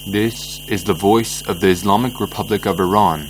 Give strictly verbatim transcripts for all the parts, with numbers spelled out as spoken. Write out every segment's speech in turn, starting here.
This is the voice of the Islamic Republic of Iran.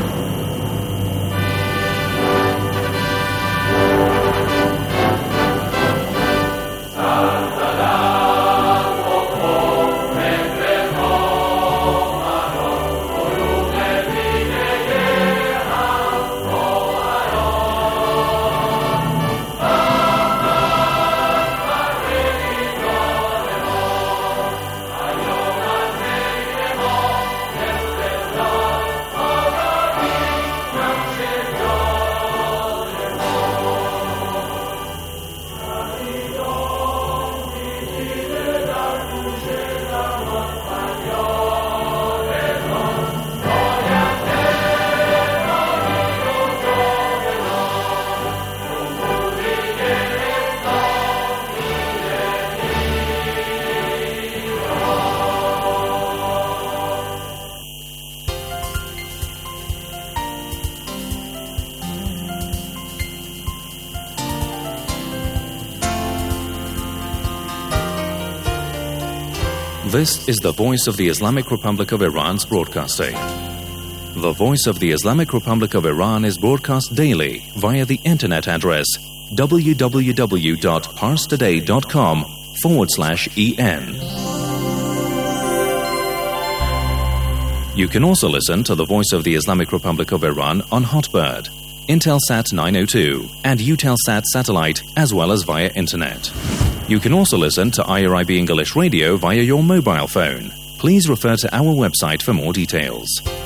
This is the voice of the Islamic Republic of Iran's broadcasting. The voice of the Islamic Republic of Iran is broadcast daily via the internet address www.parstoday.com forward slash en. You can also listen to the voice of the Islamic Republic of Iran on Hotbird, Intelsat nine oh two, and Eutelsat satellite, as well as via internet. You can also listen to I R I B English Radio via your mobile phone. Please refer to our website for more details.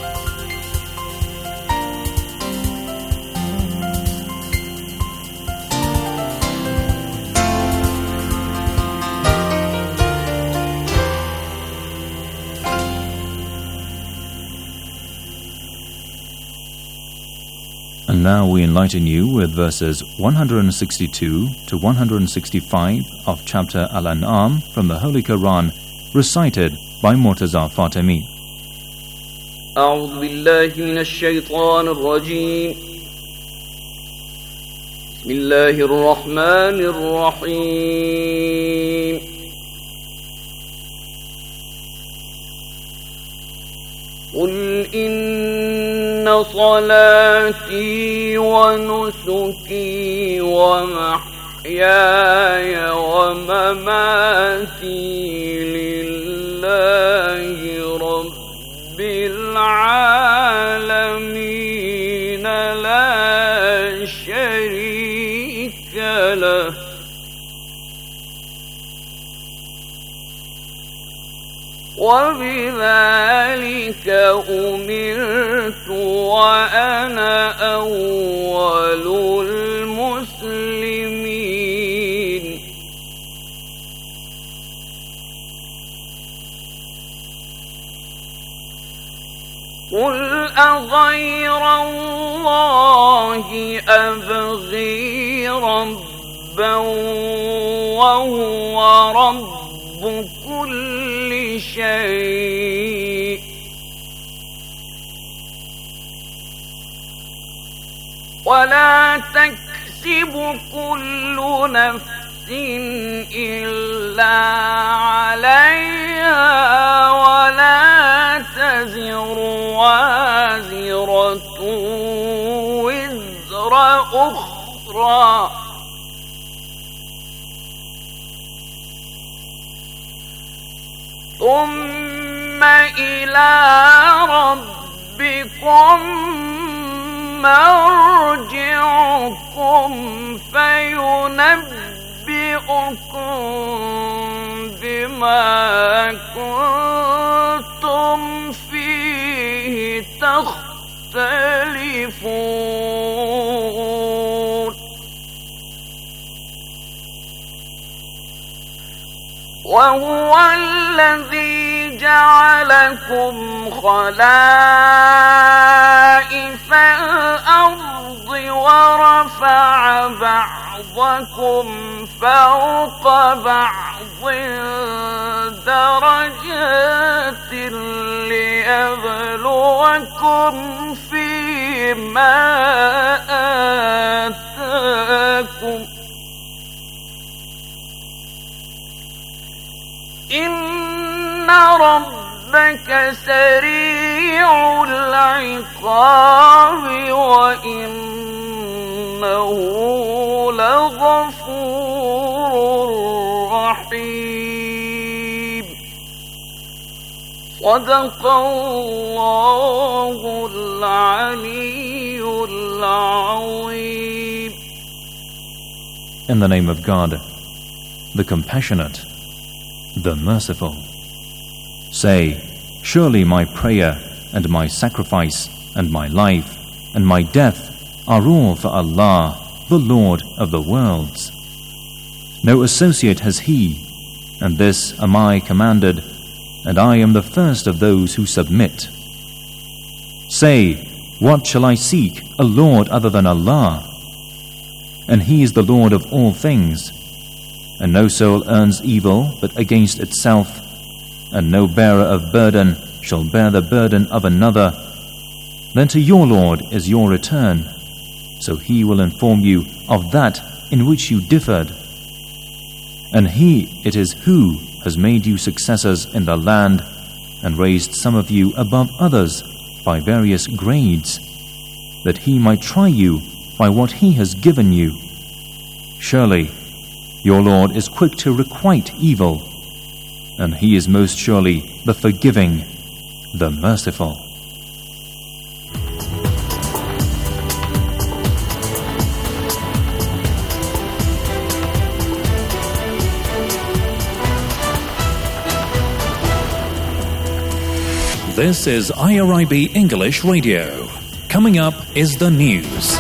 And now we enlighten you with verses one hundred sixty-two to one hundred sixty-five of chapter Al-An'am from the Holy Quran, recited by Murtaza Fatemi. أعوذ بالله من الشيطان الرجيم. بسم الله الرحمن الرحيم. قل إن صلاتي ونسكي ومحياي ومماتي لله رب العالمين لا شريك له وبذلك أمرت وأنا أول المسلمين. قل أغير الله أبغي ربا وهو رب كل شيء ولا تكسب كل نفس إلا عليها ولا تزر وازرة وزر أخرى ثم إلى ربكم مرجعكم فينبئكم بما كنتم فيه تختلفون. وهو الذي جعلكم خلائف الأرض ورفع بعضكم فوق بعض درجات ليبلوكم فيما آتاكم إن رب ربك سريع العقاب وإنه لغفور رحيم. صدق الله العلي العظيم. In the name of God, the Compassionate, the Merciful. Say, surely my prayer and my sacrifice and my life and my death are all for Allah, the Lord of the worlds. No associate has He, and this am I commanded, and I am the first of those who submit. Say, what shall I seek a Lord other than Allah? And He is the Lord of all things, and no soul earns evil but against itself, and no bearer of burden shall bear the burden of another. Then to your Lord is your return, so He will inform you of that in which you differed. And He it is who has made you successors in the land, and raised some of you above others by various grades, that He might try you by what He has given you. Surely your Lord is quick to requite evil, and He is most surely the forgiving, the merciful. This is I R I B English Radio. Coming up is the news.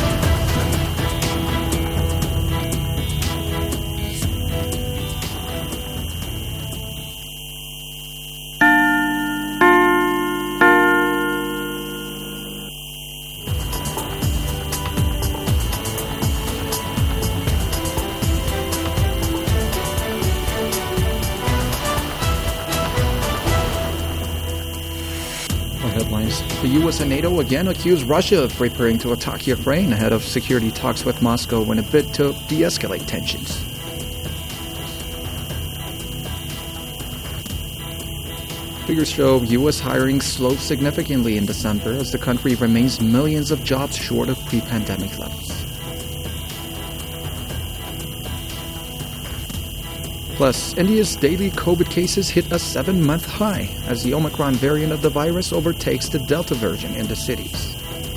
Headlines. The U S and NATO again accuse Russia of preparing to attack Ukraine ahead of security talks with Moscow in a bid to de-escalate tensions. Figures show U S hiring slowed significantly in December as the country remains millions of jobs short of pre-pandemic levels. Plus, India's daily COVID cases hit a seven-month high as the Omicron variant of the virus overtakes the Delta version in the cities.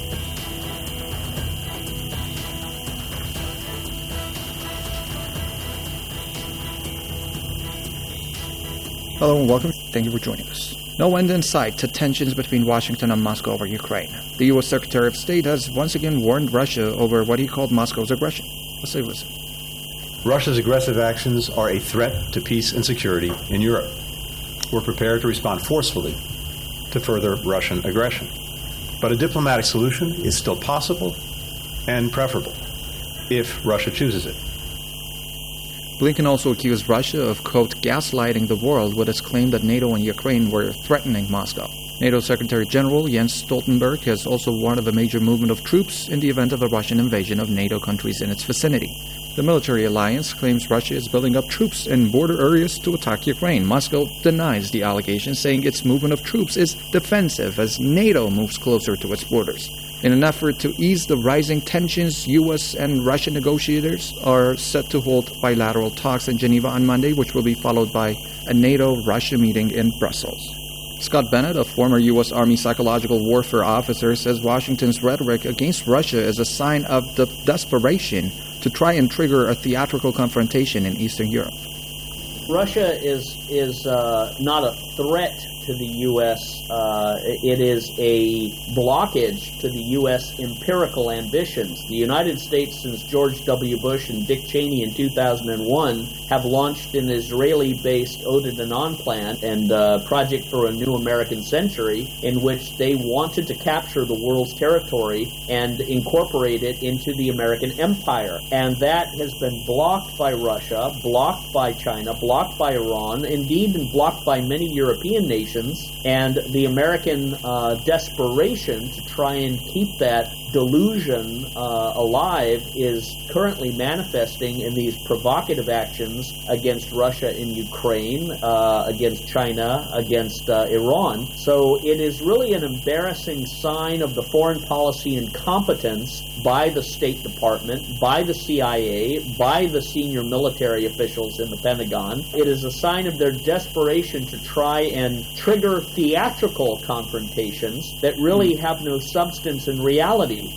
Hello and welcome. Thank you for joining us. No end in sight to tensions between Washington and Moscow over Ukraine. The U S Secretary of State has once again warned Russia over what he called Moscow's aggression. Let's take a listen. Russia's aggressive actions are a threat to peace and security in Europe. We're prepared to respond forcefully to further Russian aggression. But a diplomatic solution is still possible and preferable if Russia chooses it. Blinken also accused Russia of, quote, gaslighting the world with its claim that NATO and Ukraine were threatening Moscow. NATO Secretary General Jens Stoltenberg has also warned of a major movement of troops in the event of a Russian invasion of NATO countries in its vicinity. The military alliance claims Russia is building up troops in border areas to attack Ukraine. Moscow denies the allegation, saying its movement of troops is defensive as NATO moves closer to its borders. In an effort to ease the rising tensions, U S and Russian negotiators are set to hold bilateral talks in Geneva on Monday, which will be followed by a NATO-Russia meeting in Brussels. Scott Bennett, a former U S Army psychological warfare officer, says Washington's rhetoric against Russia is a sign of the desperation to try and trigger a theatrical confrontation in Eastern Europe. Russia is is uh, not a threat to the U S. Uh, it is a blockage to the U S empirical ambitions. The United States, since George W. Bush and Dick Cheney in two thousand one, have launched an Israeli-based Ode to Non plan and uh, Project for a New American Century, in which they wanted to capture the world's territory and incorporate it into the American empire. And that has been blocked by Russia, blocked by China, blocked by Iran, indeed and blocked by many European nations. And the American uh, desperation to try and keep that delusion uh, alive is currently manifesting in these provocative actions against Russia in Ukraine, uh, against China, against uh, Iran. So it is really an embarrassing sign of the foreign policy incompetence by the State Department, by the C I A, by the senior military officials in the Pentagon. It is a sign of their desperation to try and trigger theatrical confrontations that really have no substance in reality.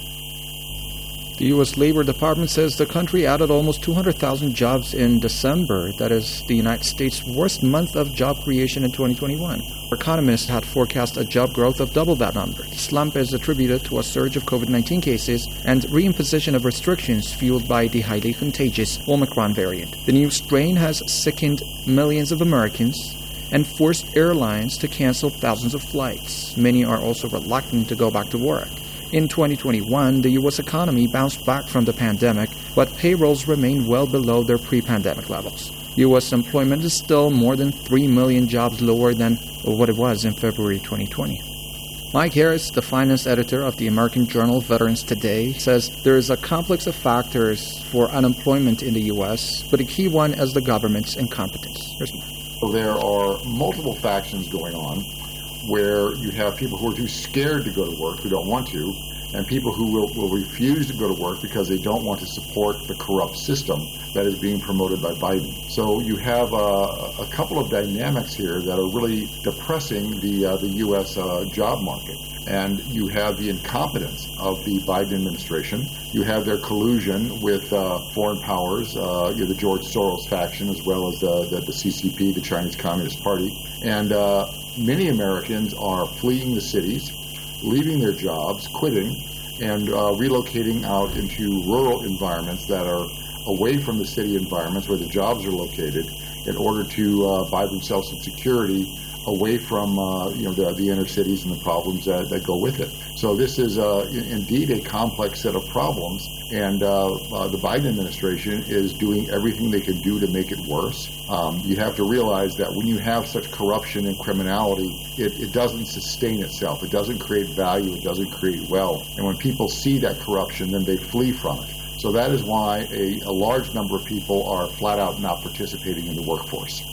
The U S Labor Department says the country added almost two hundred thousand jobs in December. That is the United States' worst month of job creation in twenty twenty-one. Economists had forecast a job growth of double that number. The slump is attributed to a surge of COVID nineteen cases and reimposition of restrictions fueled by the highly contagious Omicron variant. The new strain has sickened millions of Americans and forced airlines to cancel thousands of flights. Many are also reluctant to go back to work. In twenty twenty-one, the U S economy bounced back from the pandemic, but payrolls remain well below their pre-pandemic levels. U S employment is still more than three million jobs lower than what it was in February twenty twenty. Mike Harris, the finance editor of the American journal Veterans Today, says there is a complex of factors for unemployment in the U S, but a key one is the government's incompetence. Here's more. So there are multiple factions going on, where you have people who are too scared to go to work, who don't want to, and people who will, will refuse to go to work because they don't want to support the corrupt system that is being promoted by Biden. So you have uh, a couple of dynamics here that are really depressing the uh, the U S uh, job market. And you have the incompetence of the Biden administration. You have their collusion with uh, foreign powers, uh, you know, the George Soros faction, as well as uh, the, the C C P, the Chinese Communist Party. And uh, many Americans are fleeing the cities, leaving their jobs, quitting, and uh, relocating out into rural environments that are away from the city environments where the jobs are located in order to uh, buy themselves some security away from uh, you know the, the inner cities and the problems that, that go with it. So this is uh, indeed a complex set of problems, and uh, uh, the Biden administration is doing everything they can do to make it worse. Um, you have to realize that when you have such corruption and criminality, it, it doesn't sustain itself. It doesn't create value. It doesn't create wealth. And when people see that corruption, then they flee from it. So that is why a, a large number of people are flat out not participating in the workforce.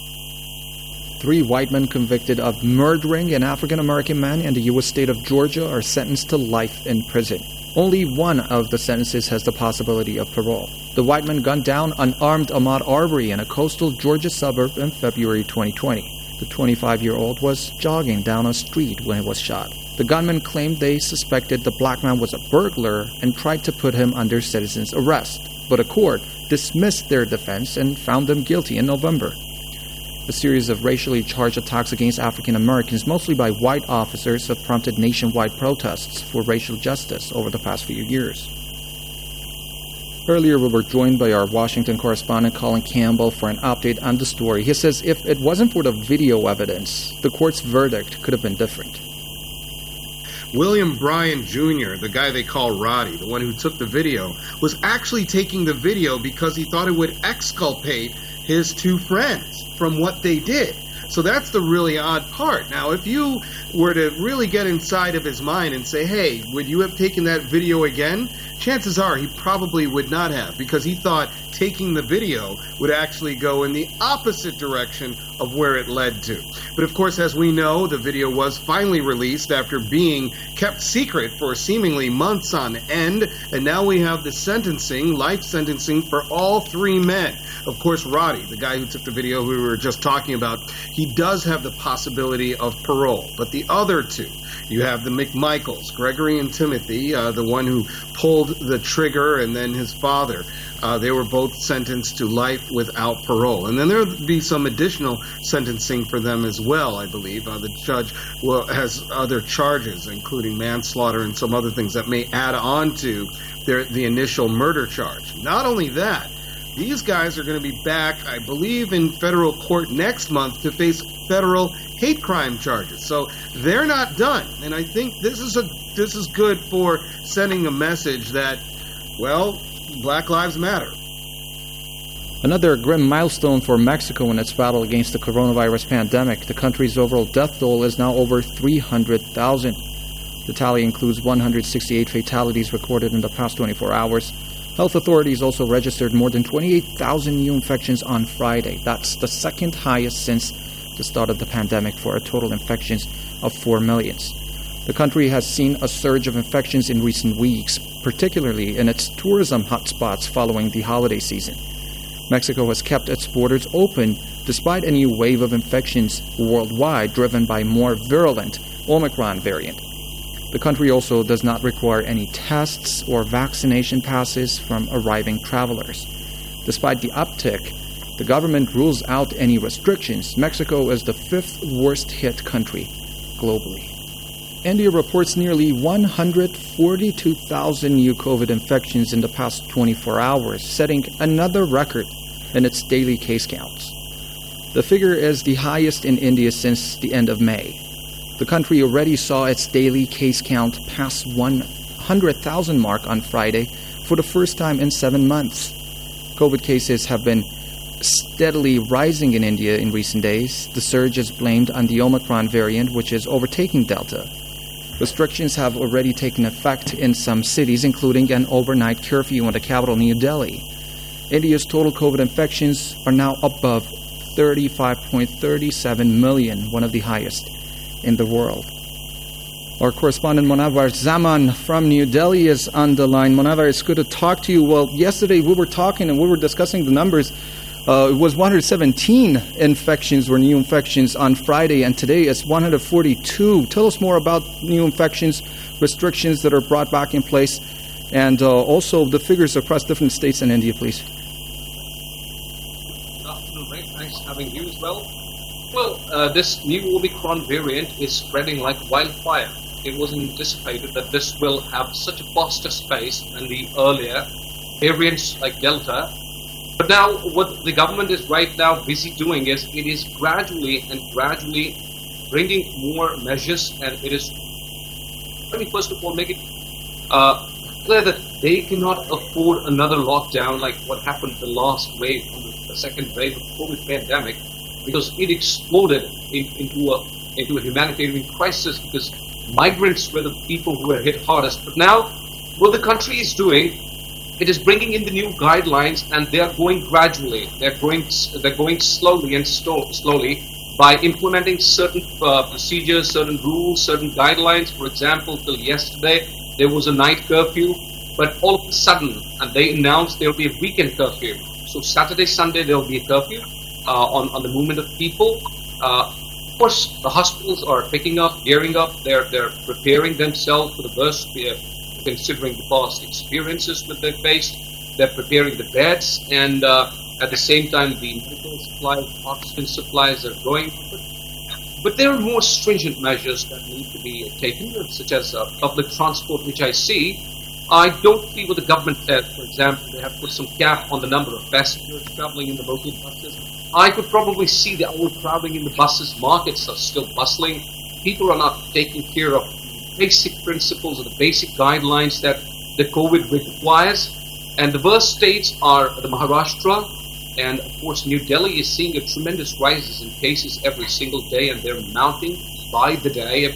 Three white men convicted of murdering an African-American man in the U S state of Georgia are sentenced to life in prison. Only one of the sentences has the possibility of parole. The white man gunned down unarmed Ahmaud Arbery in a coastal Georgia suburb in February twenty twenty. The twenty-five-year-old was jogging down a street when he was shot. The gunman claimed they suspected the black man was a burglar and tried to put him under citizen's arrest, but a court dismissed their defense and found them guilty in November. A series of racially charged attacks against African Americans, mostly by white officers, have prompted nationwide protests for racial justice over the past few years. Earlier, we were joined by our Washington correspondent Colin Campbell for an update on the story. He says if it wasn't for the video evidence, the court's verdict could have been different. William Bryan Junior, the guy they call Roddy, the one who took the video, was actually taking the video because he thought it would exculpate his two friends from what they did. So that's the really odd part. Now, if you were to really get inside of his mind and say, hey, would you have taken that video again? Chances are he probably would not have, because he thought taking the video would actually go in the opposite direction of where it led to. But of course, as we know, the video was finally released after being kept secret for seemingly months on end, and now we have the sentencing, life sentencing for all three men. Of course, Roddy, the guy who took the video who we were just talking about, he does have the possibility of parole. But the other two, you have the McMichaels, Gregory and Timothy, uh, the one who pulled the trigger, and then his father. Uh, they were both sentenced to life without parole. And then there will be some additional sentencing for them as well, I believe. Uh, the judge will, has other charges, including manslaughter and some other things that may add on to their, the initial murder charge. Not only that, these guys are going to be back, I believe, in federal court next month to face federal hate crime charges. So they're not done. And I think this is a this is good for sending a message that, well, Black Lives Matter. Another grim milestone for Mexico in its battle against the coronavirus pandemic. The country's overall death toll is now over three hundred thousand. The tally includes one hundred sixty-eight fatalities recorded in the past twenty-four hours. Health authorities also registered more than twenty-eight thousand new infections on Friday. That's the second highest since the start of the pandemic, for a total infections of four million. The country has seen a surge of infections in recent weeks, particularly in its tourism hotspots following the holiday season. Mexico has kept its borders open despite a new wave of infections worldwide driven by more virulent Omicron variant. The country also does not require any tests or vaccination passes from arriving travelers. Despite the uptick, the government rules out any restrictions. Mexico is the fifth worst hit country globally. India reports nearly one hundred forty-two thousand new COVID infections in the past twenty-four hours, setting another record in its daily case counts. The figure is the highest in India since the end of May. The country already saw its daily case count pass one hundred thousand mark on Friday for the first time in seven months. COVID cases have been steadily rising in India in recent days. The surge is blamed on the Omicron variant, which is overtaking Delta. Restrictions have already taken effect in some cities, including an overnight curfew in the capital, New Delhi. India's total COVID infections are now above thirty-five point three seven million, one of the highest in the world. Our correspondent Monawar Zaman from New Delhi is on the line. Monawar, it's good to talk to you. Well, yesterday we were talking and we were discussing the numbers. Uh, it was one hundred seventeen infections or new infections on Friday, and today it's one hundred forty-two. Tell us more about new infections, restrictions that are brought back in place, and uh, also the figures across different states in India, please. Good afternoon, Ray. Thanks for having you as well. Well, uh, this new Omicron variant is spreading like wildfire. It wasn't anticipated that this will have such a faster space than the earlier variants like Delta. But now what the government is right now busy doing is it is gradually and gradually bringing more measures, and it is, let me first of all make it uh, clear that they cannot afford another lockdown like what happened the last wave, the second wave of COVID pandemic, because it exploded in, into a into a humanitarian crisis because migrants were the people who were hit hardest. But now what the country is doing, it is bringing in the new guidelines, and they are going gradually. They're going they're going slowly and sto- slowly by implementing certain uh, procedures, certain rules, certain guidelines. For example, till yesterday there was a night curfew, but all of a sudden, and they announced there will be a weekend curfew. So Saturday, Sunday there will be a curfew uh, on on the movement of people. Uh, of course, the hospitals are picking up, gearing up. They're they're preparing themselves for the worst. Considering the past experiences that they faced, they're preparing the beds, and uh, at the same time, the medical supplies, oxygen supplies are going. But, but there are more stringent measures that need to be taken, such as uh, public transport, which I see. I don't see what the government said. For example, they have put some cap on the number of passengers traveling in the local buses. I could probably see the overcrowding in the buses. Markets are still bustling. People are not taking care of basic principles or the basic guidelines that the COVID requires. And the worst states are the Maharashtra, and of course New Delhi is seeing a tremendous rises in cases every single day, and they're mounting by the day.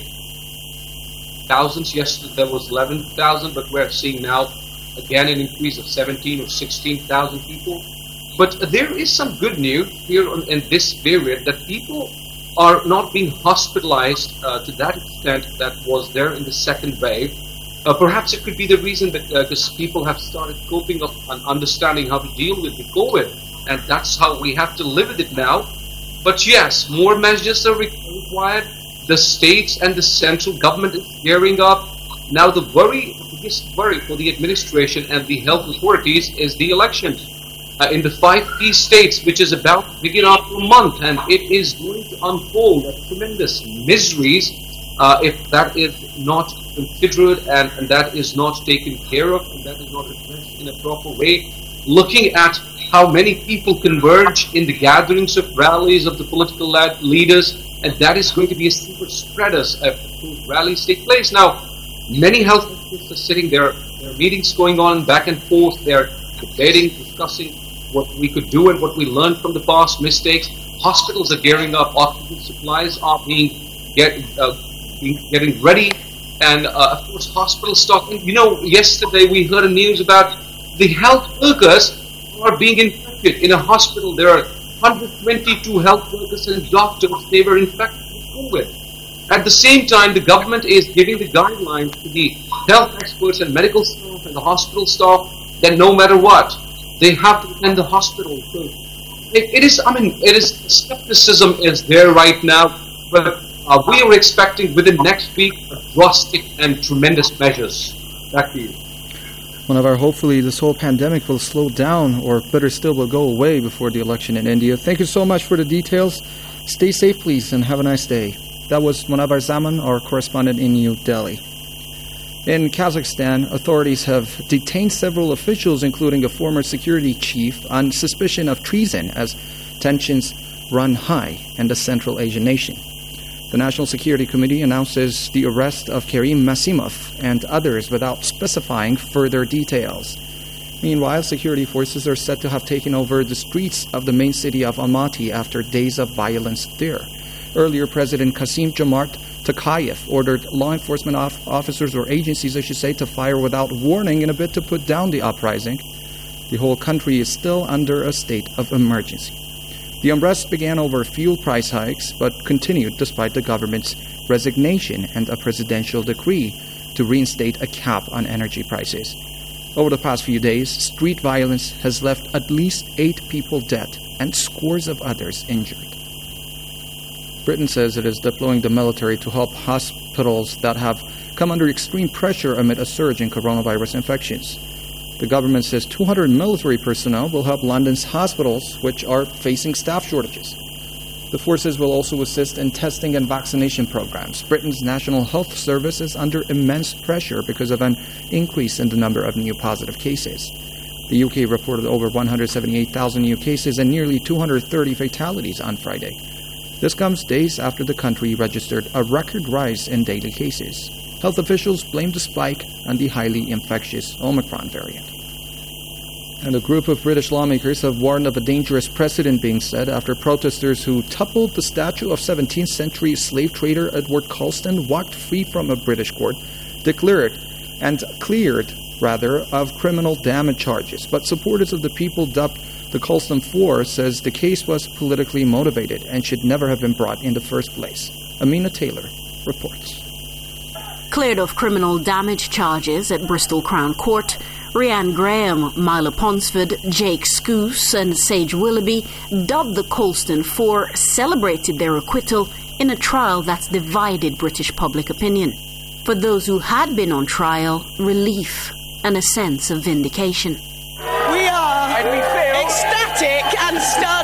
Thousands, yesterday there was eleven thousand, but we're seeing now again an increase of seventeen or sixteen thousand people. But there is some good news here on, in this period, that people are not being hospitalized uh, to that extent that was there in the second wave. Uh, perhaps it could be the reason that because uh, people have started coping up and understanding how to deal with the COVID, and that's how we have to live with it now. But yes, more measures are required. The states and the central government is gearing up. Now the worry, the biggest worry for the administration and the health authorities is the elections. Uh, in the five key states, which is about to begin after a month, and it is going to unfold a tremendous miseries uh, if that is not considered and, and that is not taken care of and that is not addressed in a proper way. Looking at how many people converge in the gatherings of rallies of the political leaders, and that is going to be a super spreaders if those rallies take place. Now, many health officials are sitting there, there are meetings going on back and forth, they're debating, discussing what we could do and what we learned from the past mistakes. Hospitals are gearing up, oxygen supplies are being, get, uh, being getting ready, and uh, of course hospital stock. You know, yesterday we heard a news about the health workers who are being infected in a hospital. There are one hundred twenty-two health workers and doctors. They were infected with COVID. At the same time, the government is giving the guidelines to the health experts and medical staff and the hospital staff that no matter what, they have to attend the hospital. So it, it is, I mean, it is, skepticism is there right now, but uh, we are expecting within next week drastic and tremendous measures. Back to you. One of our hopefully this whole pandemic will slow down, or better still will go away before the election in India. Thank you so much for the details. Stay safe, please, and have a nice day. That was Munavar Zaman, our correspondent in New Delhi. In Kazakhstan, authorities have detained several officials, including a former security chief, on suspicion of treason as tensions run high in the Central Asian nation. The National Security Committee announces the arrest of Karim Masimov and others without specifying further details. Meanwhile, security forces are said to have taken over the streets of the main city of Almaty after days of violence there. Earlier, President Kasim Jomart Tokayev ordered law enforcement of- officers or agencies, I should say, to fire without warning in a bid to put down the uprising. The whole country is still under a state of emergency. The unrest began over fuel price hikes, but continued despite the government's resignation and a presidential decree to reinstate a cap on energy prices. Over the past few days, street violence has left at least eight people dead and scores of others injured. Britain says it is deploying the military to help hospitals that have come under extreme pressure amid a surge in coronavirus infections. The government says two hundred military personnel will help London's hospitals, which are facing staff shortages. The forces will also assist in testing and vaccination programs. Britain's National Health Service is under immense pressure because of an increase in the number of new positive cases. The U K reported over one hundred seventy-eight thousand new cases and nearly two hundred thirty fatalities on Friday. This comes days after the country registered a record rise in daily cases. Health officials blame the spike on the highly infectious Omicron variant. And a group of British lawmakers have warned of a dangerous precedent being set after protesters who toppled the statue of seventeenth century slave trader Edward Colston walked free from a British court, declared and cleared, rather, of criminal damage charges. But supporters of the people dubbed the Colston Four says the case was politically motivated and should never have been brought in the first place. Amina Taylor reports. Cleared of criminal damage charges at Bristol Crown Court, Rhiann Graham, Mila Ponsford, Jake Scoose and Sage Willoughby, dubbed the Colston Four, celebrated their acquittal in a trial that's divided British public opinion. For those who had been on trial, relief and a sense of vindication. We are ecstatic and stunned.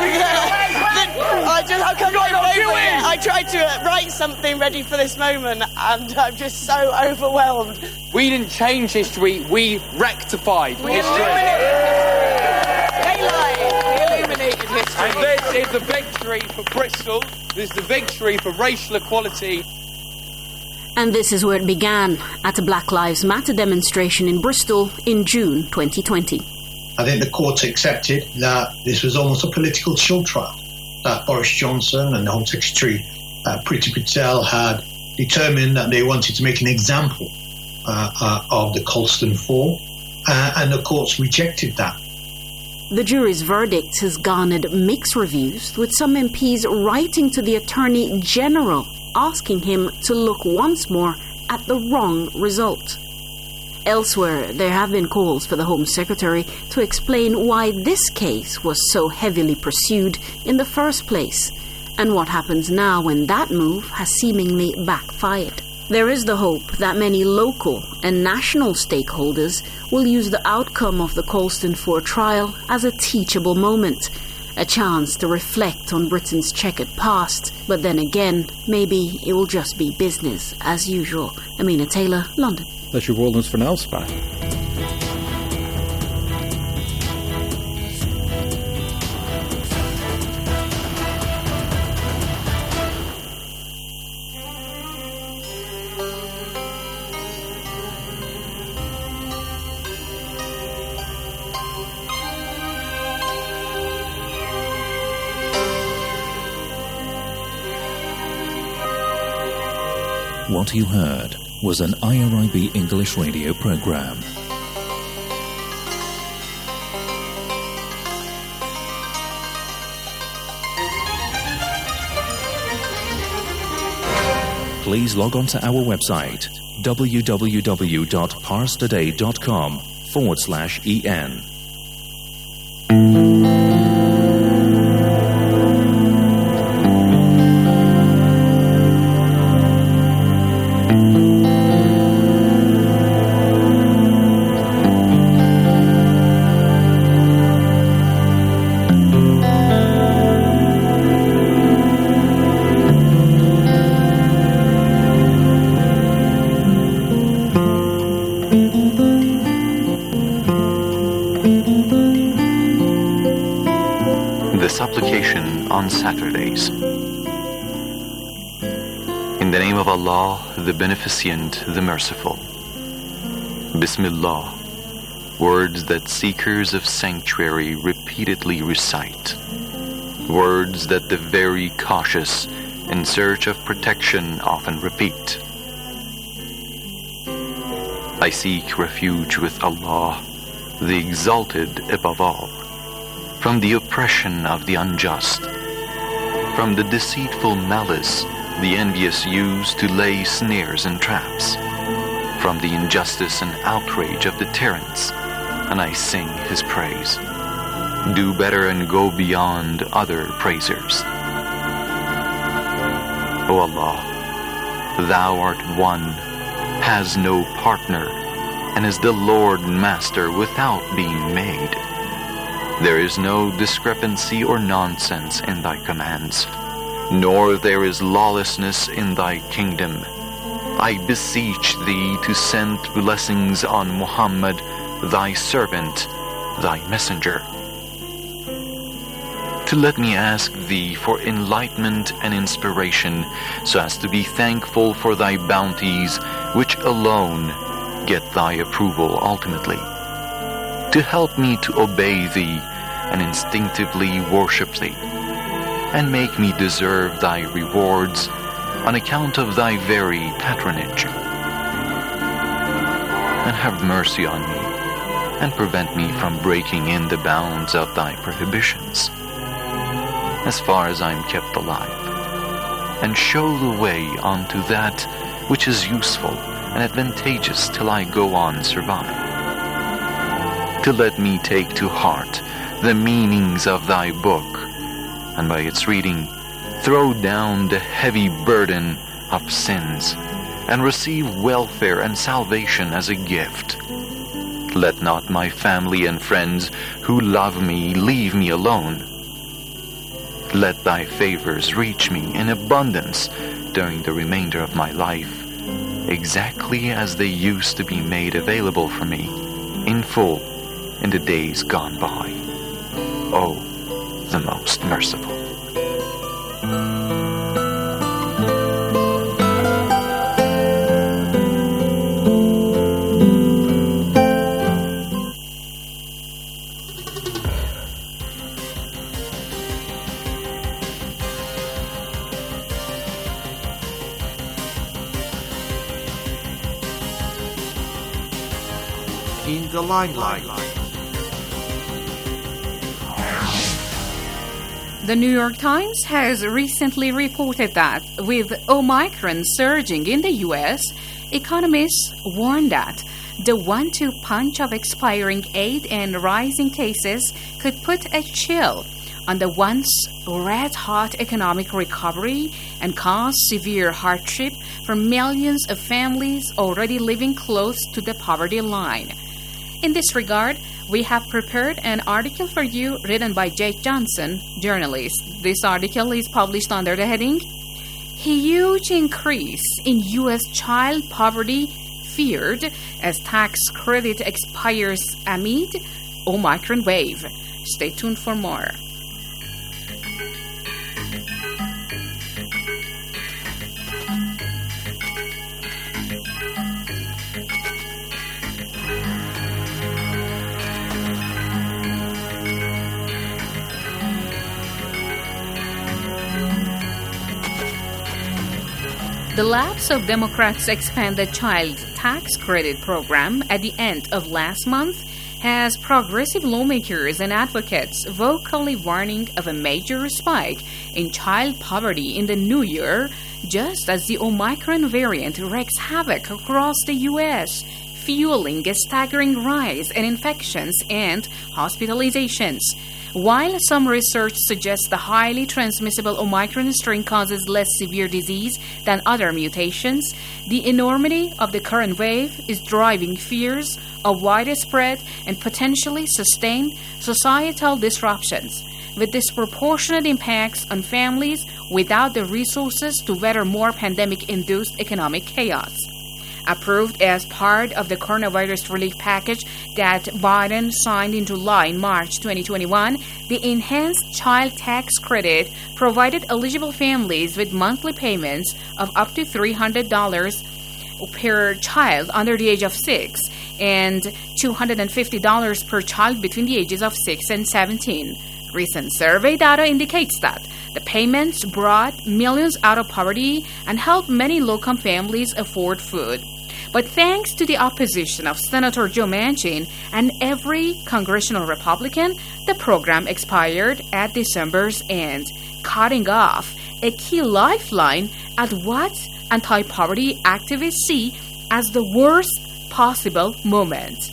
I just I can't get over it. I tried to uh, write something ready for this moment, and I'm just so overwhelmed. We didn't change history, we rectified we history. Illuminated. We illuminated history. And this is the victory for Bristol. This is the victory for racial equality. And this is where it began, at a Black Lives Matter demonstration in Bristol in June twenty twenty. I think the courts accepted that this was almost a political show trial, that Boris Johnson and the Home Secretary uh, Priti Patel had determined that they wanted to make an example uh, uh, of the Colston Four, uh, and the courts rejected that. The jury's verdict has garnered mixed reviews, with some M Ps writing to the Attorney General asking him to look once more at the wrong result. Elsewhere, there have been calls for the Home Secretary to explain why this case was so heavily pursued in the first place, and what happens now when that move has seemingly backfired. There is the hope that many local and national stakeholders will use the outcome of the Colston Four trial as a teachable moment, a chance to reflect on Britain's checkered past, but then again, maybe it will just be business as usual. Amina Taylor, London. That's your world news for now, Spy. What you heard was an I R I B English radio program. Please log on to our website www.parstoday.com forward slash en. Supplication on Saturdays. In the name of Allah, the Beneficent, the Merciful. Bismillah, words that seekers of sanctuary repeatedly recite, words that the very cautious in search of protection often repeat. I seek refuge with Allah, the Exalted above all, from the oppression of the unjust, from the deceitful malice the envious use to lay snares and traps, from the injustice and outrage of the tyrants, and I sing his praise. Do better and go beyond other praisers. O Allah, Thou art one, has no partner, and is the Lord Master without being made. There is no discrepancy or nonsense in thy commands, nor there is lawlessness in thy kingdom. I beseech thee to send blessings on Muhammad, thy servant, thy messenger. To let me ask thee for enlightenment and inspiration, so as to be thankful for thy bounties, which alone get thy approval ultimately. To help me to obey thee and instinctively worship thee, and make me deserve thy rewards on account of thy very patronage. And have mercy on me, and prevent me from breaking in the bounds of thy prohibitions, as far as I am kept alive, and show the way unto that which is useful and advantageous till I go on survive. To let me take to heart the meanings of thy book, and by its reading throw down the heavy burden of sins, and receive welfare and salvation as a gift. Let not my family and friends who love me leave me alone. Let thy favors reach me in abundance during the remainder of my life, exactly as they used to be made available for me in full in the days gone by. O, the most merciful. In the limelight. The New York Times has recently reported that with Omicron surging in the U S, economists warn that the one two punch of expiring aid and rising cases could put a chill on the once red-hot economic recovery and cause severe hardship for millions of families already living close to the poverty line. In this regard, we have prepared an article for you written by Jake Johnson, journalist. This article is published under the heading, Huge Increase in U S Child Poverty Feared as Tax Credit Expires Amid Omicron Wave. Stay tuned for more. The lapse of Democrats' expanded child tax credit program at the end of last month has progressive lawmakers and advocates vocally warning of a major spike in child poverty in the new year, just as the Omicron variant wreaks havoc across the U S, fueling a staggering rise in infections and hospitalizations. While some research suggests the highly transmissible Omicron strain causes less severe disease than other mutations, the enormity of the current wave is driving fears of widespread and potentially sustained societal disruptions, with disproportionate impacts on families without the resources to weather more pandemic-induced economic chaos. Approved as part of the coronavirus relief package that Biden signed into law in March twenty twenty-one, the enhanced child tax credit provided eligible families with monthly payments of up to three hundred dollars per child under the age of six and two hundred fifty dollars per child between the ages of six and seventeen. Recent survey data indicates that the payments brought millions out of poverty and helped many low-income families afford food. But thanks to the opposition of Senator Joe Manchin and every congressional Republican, the program expired at December's end, cutting off a key lifeline at what anti-poverty activists see as the worst possible moment.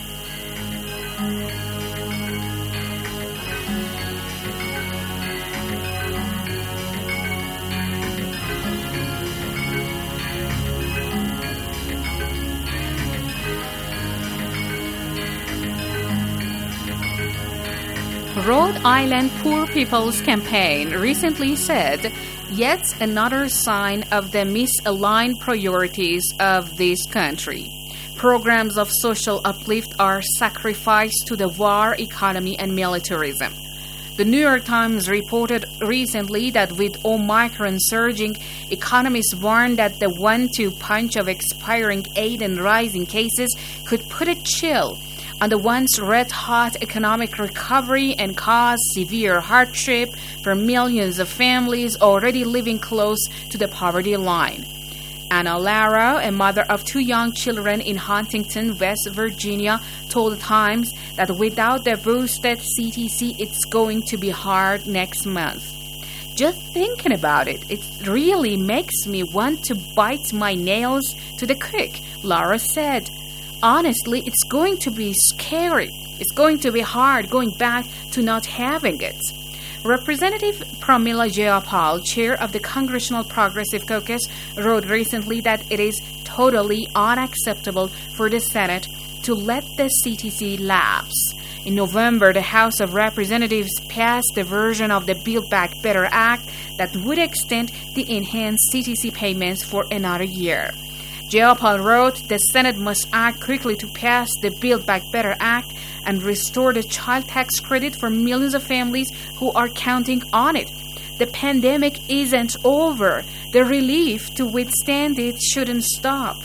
Rhode Island Poor People's Campaign recently said, yet another sign of the misaligned priorities of this country. Programs of social uplift are sacrificed to the war, economy, and militarism. The New York Times reported recently that with Omicron surging, economists warned that the one two punch of expiring aid and rising cases could put a chill on the once red-hot economic recovery and cause severe hardship for millions of families already living close to the poverty line. Anna Lara, a mother of two young children in Huntington, West Virginia, told the Times that without the boosted C T C, it's going to be hard next month. Just thinking about it, it really makes me want to bite my nails to the quick, Lara said. Honestly, it's going to be scary. It's going to be hard going back to not having it. Representative Pramila Jayapal, chair of the Congressional Progressive Caucus, wrote recently that it is totally unacceptable for the Senate to let the C T C lapse. In November, the House of Representatives passed the version of the Build Back Better Act that would extend the enhanced C T C payments for another year. Jayapal wrote, the Senate must act quickly to pass the Build Back Better Act and restore the child tax credit for millions of families who are counting on it. The pandemic isn't over. The relief to withstand it shouldn't stop.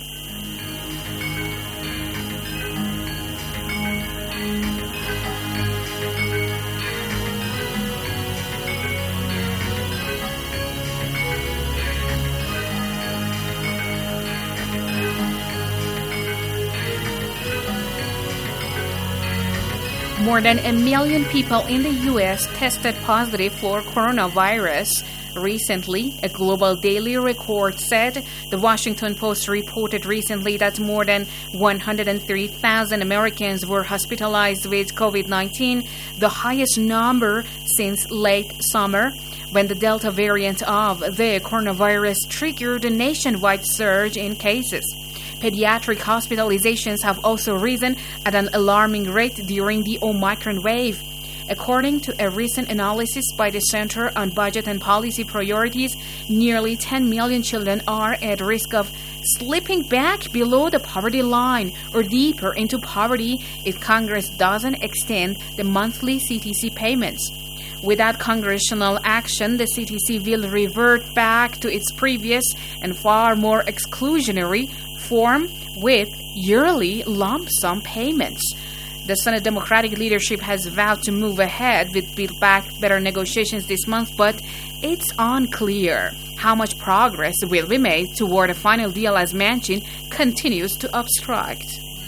More than a million people in the U S tested positive for coronavirus recently, a global daily record said. The Washington Post reported recently that more than one hundred three thousand Americans were hospitalized with COVID nineteen, the highest number since late summer, when the Delta variant of the coronavirus triggered a nationwide surge in cases. Pediatric hospitalizations have also risen at an alarming rate during the Omicron wave. According to a recent analysis by the Center on Budget and Policy Priorities, nearly ten million children are at risk of slipping back below the poverty line or deeper into poverty if Congress doesn't extend the monthly C T C payments. Without congressional action, the C T C will revert back to its previous and far more exclusionary form with yearly lump sum payments. The Senate Democratic leadership has vowed to move ahead with Build Back Better negotiations this month, but it's unclear how much progress will be made toward a final deal as Manchin continues to obstruct.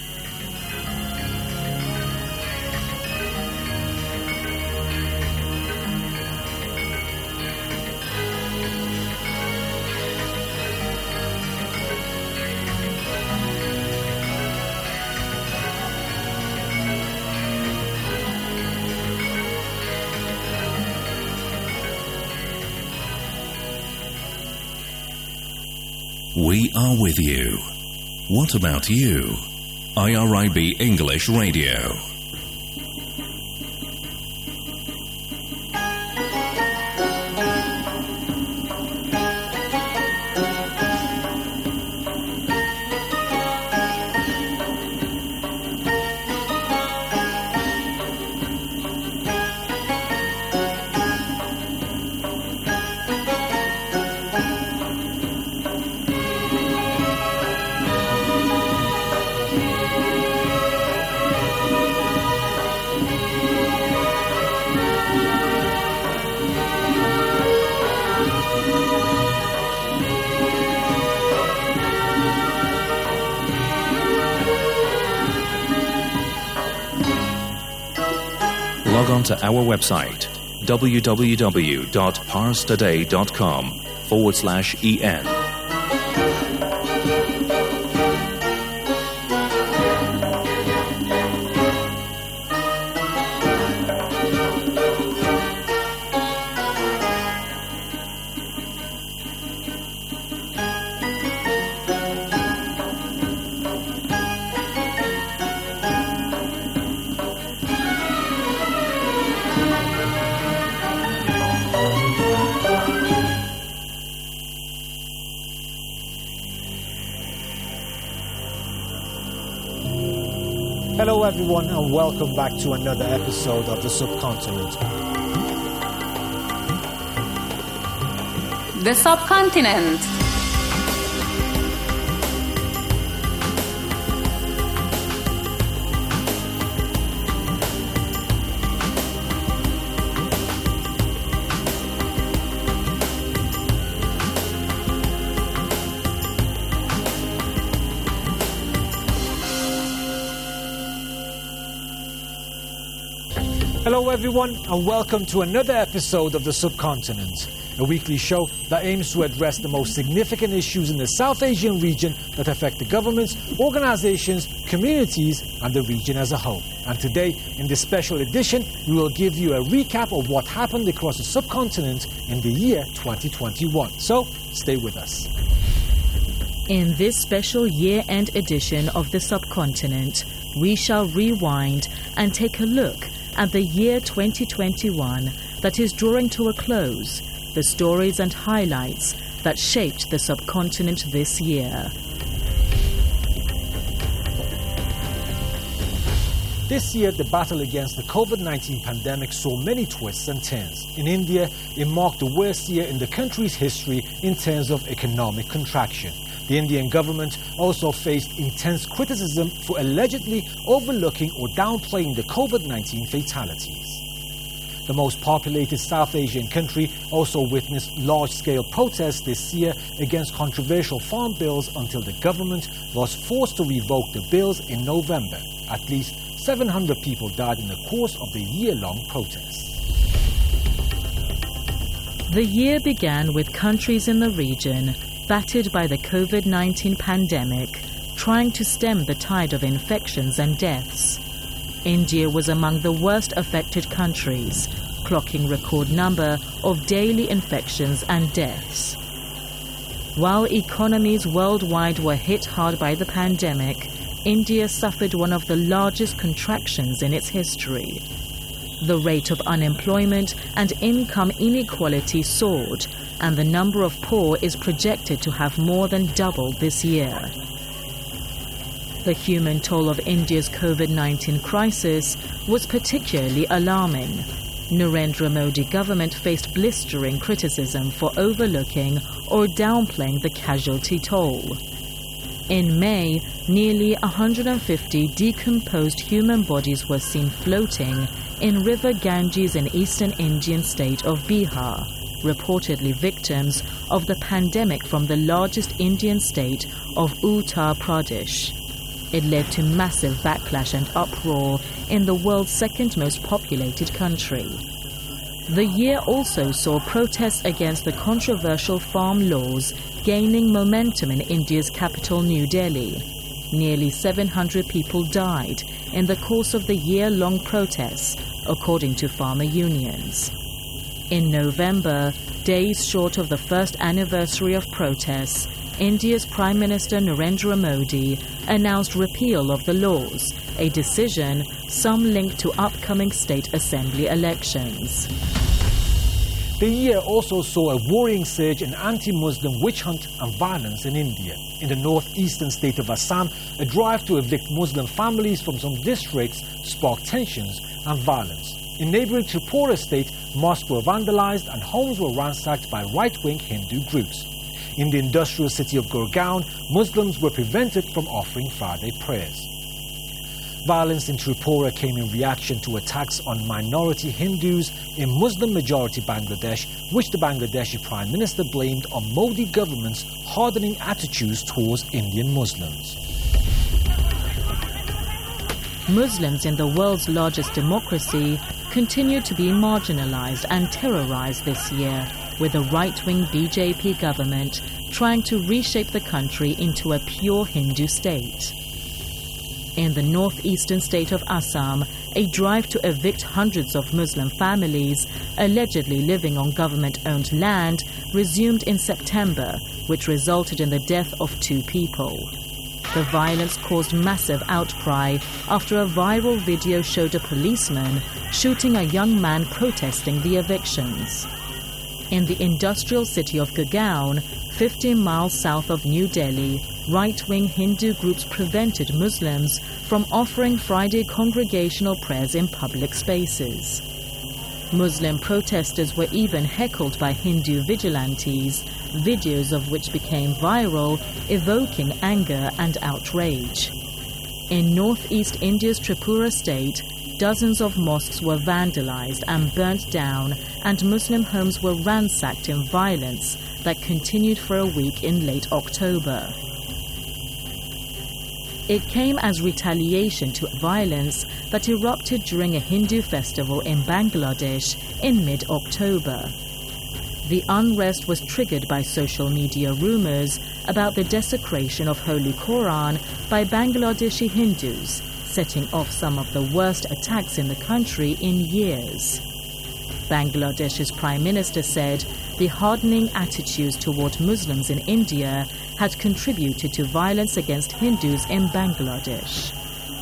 We are with you. What about you? I R I B English Radio. Log on to our website, www.parstoday.com forward slash en. Hello everyone and welcome back to another episode of The Subcontinent. The Subcontinent. Hello everyone and welcome to another episode of The Subcontinent, a weekly show that aims to address the most significant issues in the South Asian region that affect the governments, organizations, communities and the region as a whole. And today, in this special edition, we will give you a recap of what happened across the subcontinent in the year twenty twenty-one. So, stay with us. In this special year-end edition of The Subcontinent, we shall rewind and take a look at the year twenty twenty-one that is drawing to a close, the stories and highlights that shaped the subcontinent this year. This year, the battle against the COVID nineteen pandemic saw many twists and turns. In India, it marked the worst year in the country's history in terms of economic contraction. The Indian government also faced intense criticism for allegedly overlooking or downplaying the COVID nineteen fatalities. The most populated South Asian country also witnessed large-scale protests this year against controversial farm bills until the government was forced to revoke the bills in November. At least seven hundred people died in the course of the year-long protests. The year began with countries in the region battered by the COVID nineteen pandemic, trying to stem the tide of infections and deaths. India was among the worst affected countries, clocking record number of daily infections and deaths. While economies worldwide were hit hard by the pandemic, India suffered one of the largest contractions in its history. The rate of unemployment and income inequality soared, and the number of poor is projected to have more than doubled this year. The human toll of India's COVID nineteen crisis was particularly alarming. Narendra Modi government faced blistering criticism for overlooking or downplaying the casualty toll. In May, nearly one hundred fifty decomposed human bodies were seen floating in River Ganges in eastern Indian state of Bihar, reportedly victims of the pandemic from the largest Indian state of Uttar Pradesh. It led to massive backlash and uproar in the world's second most populated country. The year also saw protests against the controversial farm laws gaining momentum in India's capital, New Delhi. Nearly seven hundred people died in the course of the year-long protests, according to farmer unions. In November, days short of the first anniversary of protests, India's Prime Minister Narendra Modi announced repeal of the laws, a decision some linked to upcoming state assembly elections. The year also saw a worrying surge in anti-Muslim witch hunt and violence in India. In the northeastern state of Assam, a drive to evict Muslim families from some districts sparked tensions and violence. In neighboring Tripura state, mosques were vandalized and homes were ransacked by right-wing Hindu groups. In the industrial city of Gurgaon, Muslims were prevented from offering Friday prayers. Violence in Tripura came in reaction to attacks on minority Hindus in Muslim-majority Bangladesh, which the Bangladeshi Prime Minister blamed on Modi government's hardening attitudes towards Indian Muslims. Muslims in the world's largest democracy continue to be marginalized and terrorized this year, with the right-wing B J P government trying to reshape the country into a pure Hindu state. In the northeastern state of Assam, a drive to evict hundreds of Muslim families allegedly living on government-owned land resumed in September, which resulted in the death of two people. The violence caused massive outcry after a viral video showed a policeman shooting a young man protesting the evictions. In the industrial city of Gurgaon, fifteen miles south of New Delhi, right-wing Hindu groups prevented Muslims from offering Friday congregational prayers in public spaces. Muslim protesters were even heckled by Hindu vigilantes, videos of which became viral, evoking anger and outrage. In northeast India's Tripura state, dozens of mosques were vandalized and burnt down, and Muslim homes were ransacked in violence that continued for a week in late October. It came as retaliation to violence that erupted during a Hindu festival in Bangladesh in mid-October. The unrest was triggered by social media rumors about the desecration of Holy Quran by Bangladeshi Hindus, setting off some of the worst attacks in the country in years. Bangladesh's Prime Minister said the hardening attitudes toward Muslims in India had contributed to violence against Hindus in Bangladesh.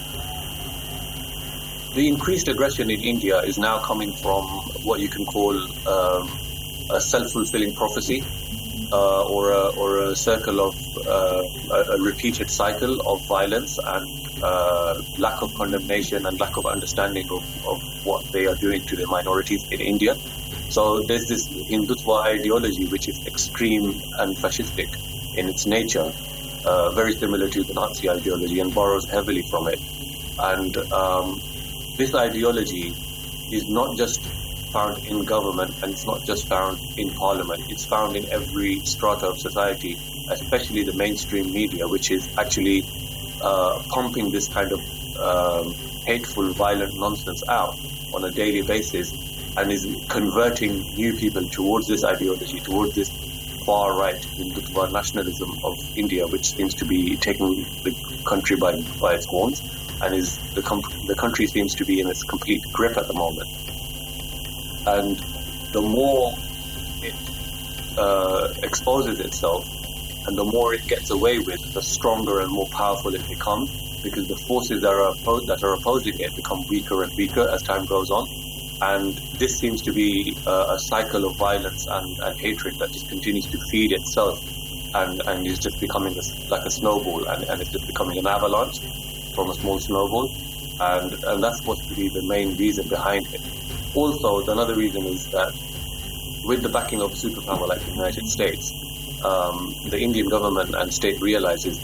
The increased aggression in India is now coming from what you can call um, a self-fulfilling prophecy uh, or, a, or a circle of uh, a, a repeated cycle of violence and uh, lack of condemnation and lack of understanding of, of what they are doing to the minorities in India. So there's this Hindutva ideology which is extreme and fascistic in its nature, uh, very similar to the Nazi ideology, and borrows heavily from it. And um, this ideology is not just found in government, and it's not just found in parliament. It's found in every strata of society, especially the mainstream media, which is actually uh, pumping this kind of um, hateful, violent nonsense out on a daily basis, and is converting new people towards this ideology, towards this far-right Hindutva nationalism of India, which seems to be taking the country by, by its horns, and is the, com- the country seems to be in its complete grip at the moment. And the more it uh, exposes itself, and the more it gets away with, the stronger and more powerful it becomes, because the forces that are, oppo- that are opposing it become weaker and weaker as time goes on. And this seems to be uh, a cycle of violence and, and hatred that just continues to feed itself, and, and is just becoming a, like a snowball, and, and it's just becoming an avalanche from a small snowball. And, and that's supposed to be the main reason behind it. Also, another reason is that with the backing of a superpower like the United States, um, the Indian government and state realizes that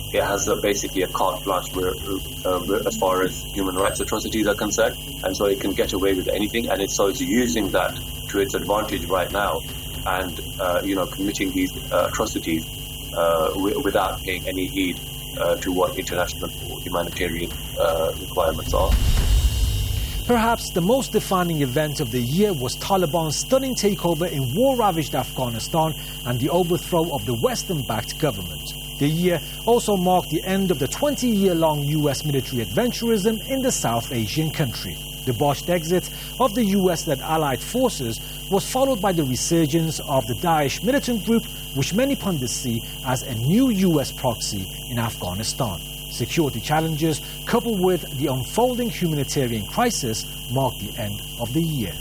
it has a, basically a carte blanche where, uh, as far as human rights atrocities are concerned, and so it can get away with anything, and it's, so it's using that to its advantage right now, and uh, you know, committing these uh, atrocities uh, w- without paying any heed uh, to what international humanitarian uh, requirements are. Perhaps the most defining event of the year was Taliban's stunning takeover in war-ravaged Afghanistan and the overthrow of the Western-backed government. The year also marked the end of the twenty-year-long U S military adventurism in the South Asian country. The botched exit of the U S-led allied forces was followed by the resurgence of the Daesh militant group, which many pundits see as a new U S proxy in Afghanistan. Security challenges, coupled with the unfolding humanitarian crisis, marked the end of the year.